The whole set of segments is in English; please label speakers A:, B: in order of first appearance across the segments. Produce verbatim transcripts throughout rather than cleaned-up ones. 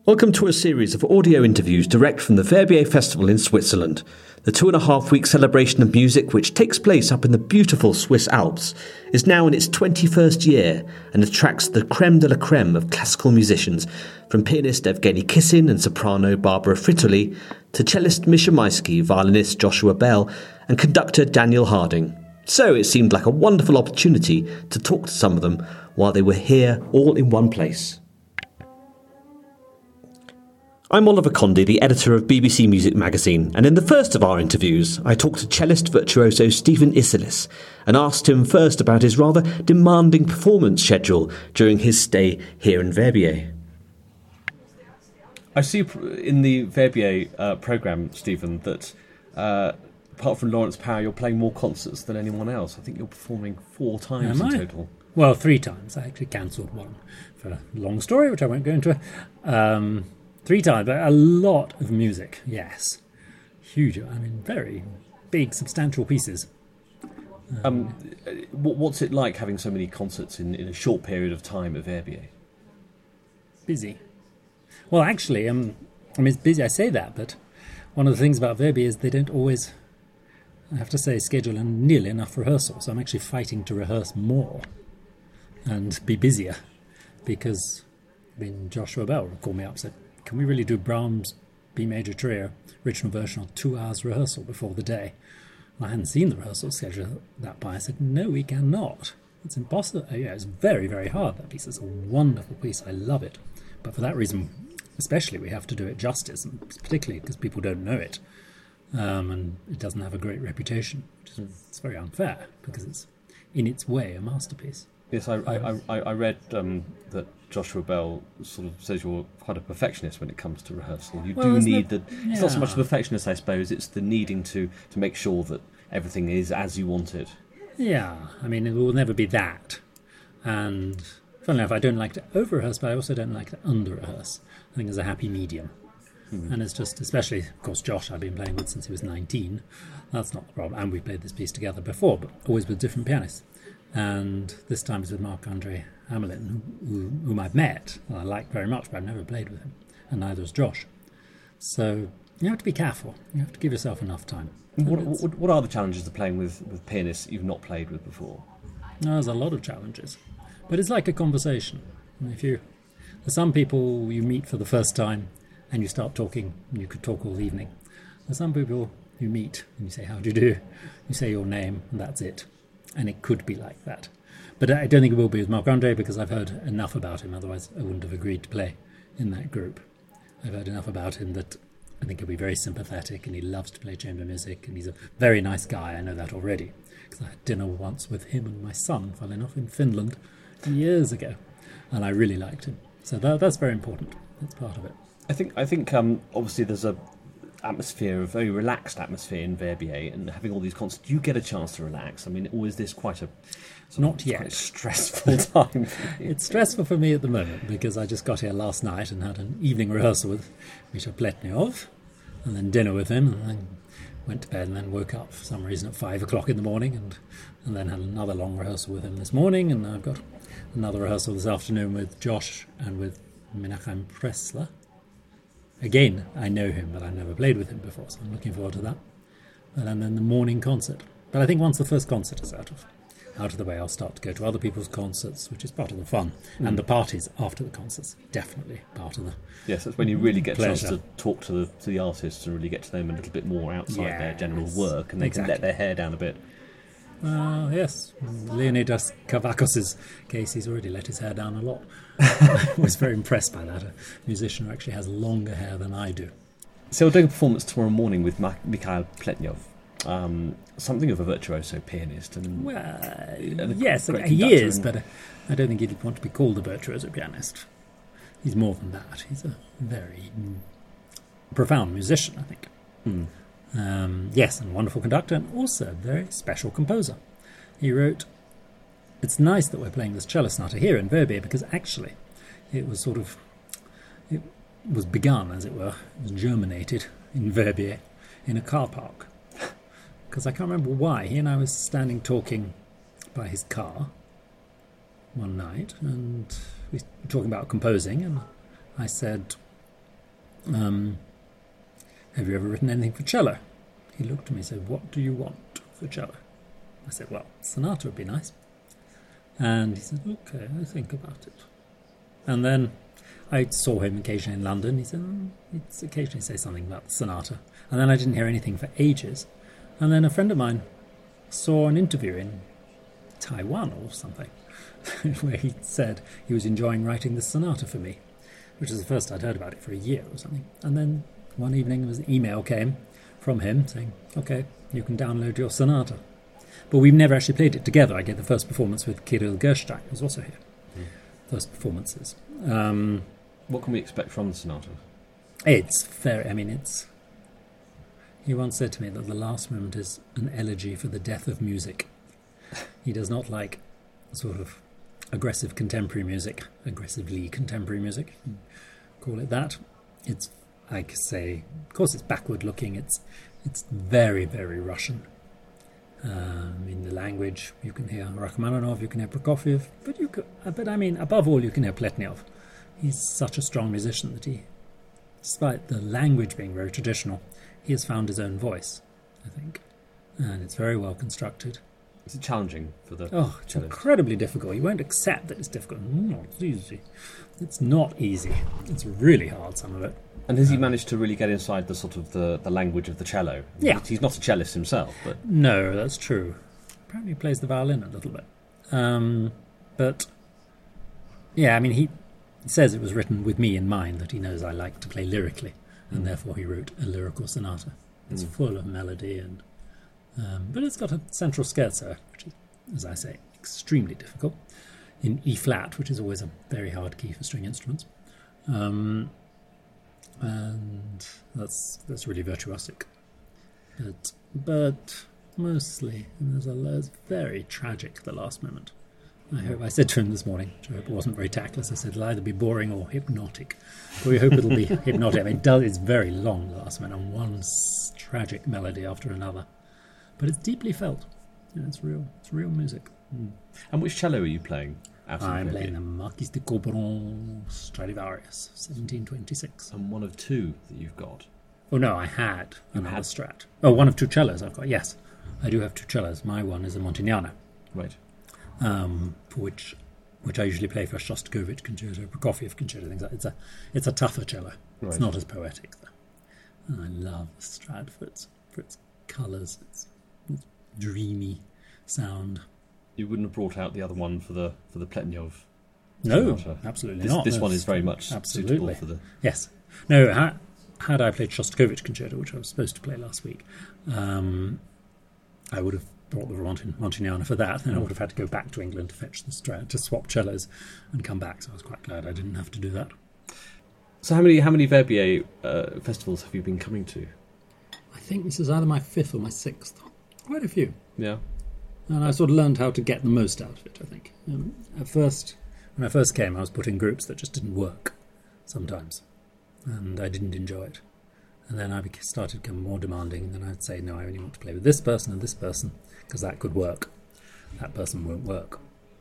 A: Welcome to a series of audio interviews direct from the Verbier Festival in Switzerland, the two and a half week celebration of music which takes place up in the beautiful Swiss Alps, is now in its twenty-first year and attracts the creme de la creme of classical musicians, from pianist Evgeny Kissin and soprano Barbara Frittoli to cellist Misha Maisky, violinist Joshua Bell and conductor Daniel Harding. So it seemed like a wonderful opportunity to talk to some of them while they were here all in one place. I'm Oliver Condy, the editor of B B C Music Magazine, and in the first of our interviews, I talked to cellist virtuoso Stephen Isserlis and asked him first about his rather demanding performance schedule during his stay here in Verbier.
B: I see in the Verbier uh, programme, Stephen, that uh, apart from Lawrence Power, you're playing more concerts than anyone else. I think you're performing four times
C: Am
B: in
C: I?
B: total.
C: Well, three times. I actually cancelled one for a long story, which I won't go into. Um, three times, but a lot of music, yes. Huge, I mean, very big, substantial pieces.
B: Um, what- what's it like having so many concerts in, in a short period of time at Verbier?
C: Busy. Well, actually, um, I mean, it's busy, I say that, but one of the things about Verbier is they don't always, I have to say, schedule nearly enough rehearsal. So I'm actually fighting to rehearse more and be busier because, I mean, Joshua Bell called me up and said, can we really do Brahms' B major trio original version on two hours rehearsal before the day? I hadn't seen the rehearsal schedule that by. I said, no, we cannot. It's impossible. Yeah, it's very, very hard, that piece. It's a wonderful piece. I love it. But for that reason, especially, we have to do it justice, and particularly because people don't know it. Um, and it doesn't have a great reputation, which is it's very unfair because it's, in its way, a masterpiece.
B: Yes, I, I, I, I read um, that Joshua Bell sort of says you're quite a perfectionist when it comes to rehearsal. You
C: Well,
B: do
C: isn't
B: need
C: it-
B: the... It's not so much
C: yeah.
B: the perfectionist, I suppose, it's the needing to, to make sure that everything is as you want it.
C: Yeah, I mean, it will never be that. And funnily enough, I don't like to over-rehearse, but I also don't like to under-rehearse. I think there's a happy medium. And it's just, especially, of course, Josh I've been playing with since he was nineteen. That's not the problem. And we've played this piece together before, but always with different pianists. And this time it's with Marc-Andre Hamelin, who, whom I've met, and I like very much, but I've never played with him. And neither has Josh. So you have to be careful. You have to give yourself enough time.
B: What,
C: And it's-
B: what, what are the challenges of playing with, with pianists you've not played with before?
C: There's a lot of challenges, but it's like a conversation. And if you, there's some people you meet for the first time, and you start talking, and you could talk all evening. There's some people you meet, and you say, "How do you do?" You say your name, and that's it. And it could be like that, but I don't think it will be with Marc-Andre because I've heard enough about him. Otherwise, I wouldn't have agreed to play in that group. I've heard enough about him that I think he'll be very sympathetic, and he loves to play chamber music, and he's a very nice guy. I know that already because I had dinner once with him and my son, funnily enough, in Finland years ago, and I really liked him. So that, that's very important. That's part of it.
B: I think I think um, obviously there's a atmosphere, a very relaxed atmosphere in Verbier, and having all these concerts, you get a chance to relax. I mean, or is this quite a sort
C: Not
B: of,
C: yet.
B: quite stressful time? for you?
C: It's stressful for me at the moment because I just got here last night and had an evening rehearsal with Misha Pletnyov and then dinner with him and then went to bed and then woke up for some reason at five o'clock in the morning and, and then had another long rehearsal with him this morning, and I've got another rehearsal this afternoon with Josh and with Menachem Pressler. Again, I know him, but I've never played with him before, so I'm looking forward to that. And then the morning concert. But I think once the first concert is out of out of the way, I'll start to go to other people's concerts, which is part of the fun.
B: Mm.
C: And the parties after the concerts, definitely part of the...
B: Yes, that's when you really get a chance
C: Pleasure.
B: to talk to the to the artists and really get to know them a little bit more outside their general
C: Yes,
B: work, and they can let
C: exactly.
B: their hair down a bit.
C: Uh, yes, Leonidas Kavakos' case, he's already let his hair down a lot. I was very impressed by that. A musician who actually has longer hair than I do.
B: So we're doing a performance tomorrow morning with Ma- Mikhail Pletnyov, um, something of a virtuoso pianist. And
C: Well,
B: a
C: yes,
B: great
C: he
B: conductor
C: is,
B: and-
C: but uh, I don't think he'd want to be called a virtuoso pianist. He's more than that. He's a very mm, profound musician, I think.
B: Mm.
C: Um, yes, and wonderful conductor, and also a very special composer. He wrote... It's nice that we're playing this cello sonata here in Verbier because actually it was sort of... It was begun, as it were, it was germinated in Verbier in a car park. Because I can't remember why. He and I was standing talking by his car one night, and we were talking about composing, and I said, um, have you ever written anything for cello? He looked at me and said, what do you want for cello? I said, well, sonata would be nice. And he said, okay, I'll think about it. And then I saw him occasionally in London. He said, oh, he'd occasionally say something about the sonata. And then I didn't hear anything for ages. And then a friend of mine saw an interview in Taiwan or something where he said he was enjoying writing the sonata for me, which is the first I'd heard about it for a year or something. And then one evening an email came from him saying, okay, you can download your sonata. But we've never actually played it together. I gave the first performance with Kirill Gerstein, who's also here. Mm. First performances. Um,
B: what can we expect from the sonata?
C: It's very, I mean, it's... He once said to me that the last movement is an elegy for the death of music. He does not like sort of aggressive contemporary music, aggressively contemporary music, call it that. It's, I could say, of course it's backward looking, it's it's very, very Russian. Um, in the language, you can hear Rachmaninoff, you can hear Prokofiev, but you could, but I mean, above all, you can hear Pletnyov. He's such a strong musician that he, despite the language being very traditional, he has found his own voice, I think, and it's very well constructed.
B: Is it challenging for the
C: Oh, it's
B: cellist?
C: Incredibly difficult. You won't accept that it's difficult. No, it's easy. It's not easy. It's really hard, some of it.
B: And has he managed to really get inside the sort of the, the language of the cello?
C: Yeah.
B: He's not a cellist himself, but...
C: No, that's true. Apparently he plays the violin a little bit. Um, but, yeah, I mean, he says it was written with me in mind, that he knows I like to play lyrically, and mm. therefore he wrote a lyrical sonata. It's mm. full of melody, and um, but it's got a central scherzo, which is, as I say, extremely difficult, in E-flat, which is always a very hard key for string instruments. Um, and that's that's really virtuosic. But, but mostly, and there's a it's very tragic, the last moment. I hope I said to him this morning, which I hope it wasn't very tactless, I said it'll either be boring or hypnotic. But we hope it'll be hypnotic. I mean, it does, it's very long, the last moment, and one s- tragic melody after another. But it's deeply felt. Yeah, it's real. It's real music. Mm.
B: And which cello are you playing? Out of
C: I'm
B: the
C: playing the Marquis de Quiberon Stradivarius, seventeen twenty-six.
B: And one of two that you've got.
C: Oh no, I had
B: You
C: another
B: had?
C: Strat. Oh, one of two cellos I've got, yes. I do have two cellos. My one is a Montignano,
B: Right.
C: um, for which which I usually play for Shostakovich concerto, Prokofiev concerto, things like that. It's a, it's a tougher cello.
B: Right.
C: It's not as poetic, though. And I love the Strat for its, for its colours, its, its dreamy sound.
B: You wouldn't have brought out the other one for the for the Pletnyov.
C: No,
B: sonata.
C: absolutely
B: This,
C: not.
B: this
C: No,
B: one is very much
C: absolutely.
B: suitable for the...
C: Yes. No, ha- had I played Shostakovich concerto, which I was supposed to play last week, um, I would have brought the Monti- Montignano for that, and I would have had to go back to England to fetch the Strat, to swap cellos and come back, so I was quite glad I didn't have to do that.
B: So how many how many Verbier uh, festivals have you been coming to?
C: I think this is either my fifth or my sixth. Quite a few.
B: Yeah.
C: And I sort of learned how to get the most out of it, I think. Um, at first, when I first came, I was put in groups that just didn't work sometimes, and I didn't enjoy it. And then I beca- started becoming more demanding, and then I'd say, no, I only want to play with this person and this person, because that could work. That person won't work.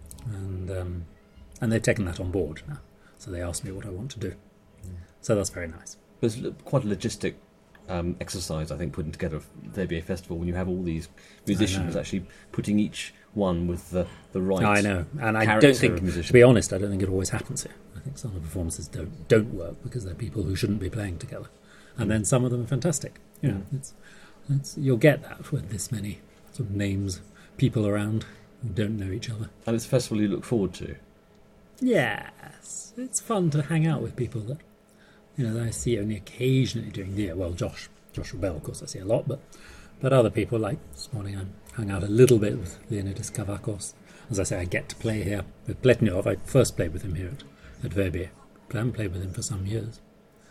C: And um, and they've taken that on board now, so they ask me what I want to do. Mm. So that's very nice.
B: There's l- quite a logistic um, exercise, I think, putting together a Verbier festival when you have all these musicians actually putting each one with the, the right
C: I know, and I
B: character
C: don't think,
B: of musician.
C: to be honest, I don't think it always happens here. I think some of the performances don't don't work because they're people who shouldn't be playing together, and mm. then some of them are fantastic. You know, mm. it's, it's you'll get that with this many sort of names, people around who don't know each other.
B: And it's a festival you look forward to.
C: Yes, it's fun to hang out with people that you know that I see only occasionally during the year. Well, Josh, Josh Rebell, of course, I see a lot, but but other people, like this morning, I hung out a little bit with Leonidas Kavakos. As I say, I get to play here with Pletnyov. I first played with him here at, at Verbier. I haven't played with him for some years.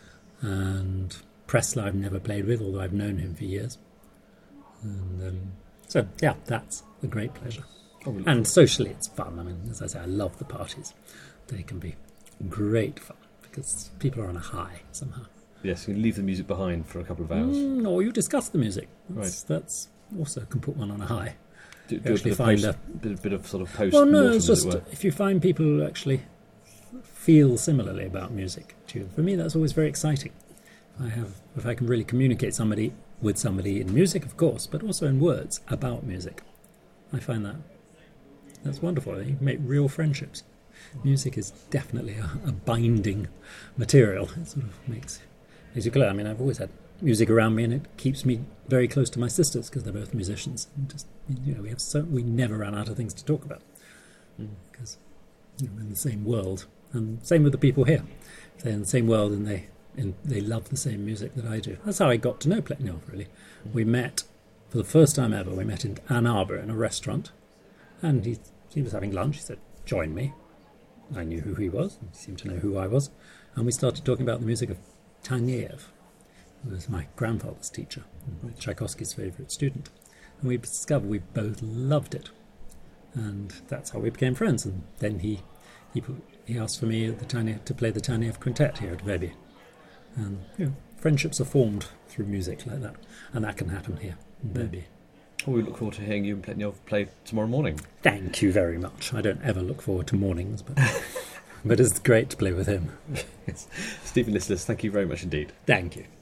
C: And Pressler I've never played with, although I've known him for years. And um, so, yeah, that's a great pleasure.
B: Oh, really?
C: And socially, it's fun. I mean, as I say, I love the parties. They can be great fun because people are on a high somehow.
B: Yes, you can leave the music behind for a couple of hours.
C: Mm, or you discuss the music. That's,
B: Right.
C: That's also can put one on a high.
B: Do,
C: You
B: do a
C: actually
B: bit of,
C: find
B: post,
C: a-
B: bit, bit of sort of post
C: Well, no,
B: mortem,
C: it's
B: as
C: just
B: it were.
C: if you find people who actually feel similarly about music to you. For me, that's always very exciting I have, if I can really communicate somebody with somebody in music, of course, but also in words about music, I find that that's wonderful. You can make real friendships. Music is definitely a, a binding material. It sort of makes makes you glad. I mean, I've always had music around me, and it keeps me very close to my sisters because they're both musicians. And just you know, we have so we never run out of things to talk about because mm. you know, we're in the same world. And same with the people here. They're in the same world, and they and they love the same music that I do. That's how I got to know Pletnyov, really. Mm. We met for the first time ever. We met in Ann Arbor in a restaurant, and he he was having lunch. He said, "Join me." I knew who he was. He seemed to know who I was, and we started talking about the music of Taneyev, who was my grandfather's teacher, Tchaikovsky's favourite student. And we discovered we both loved it, and that's how we became friends. And then he he put, he asked for me at the Taneyev, to play the Taneyev Quintet here at Verbier. And you know, friendships are formed through music like that, and that can happen here in Verbier.
B: Well, we look forward to hearing you and Pletnyov play tomorrow morning.
C: Thank you very much. I don't ever look forward to mornings, but but it's great to play with him.
B: Yes. Stephen Listless, thank you very much indeed.
C: Thank you.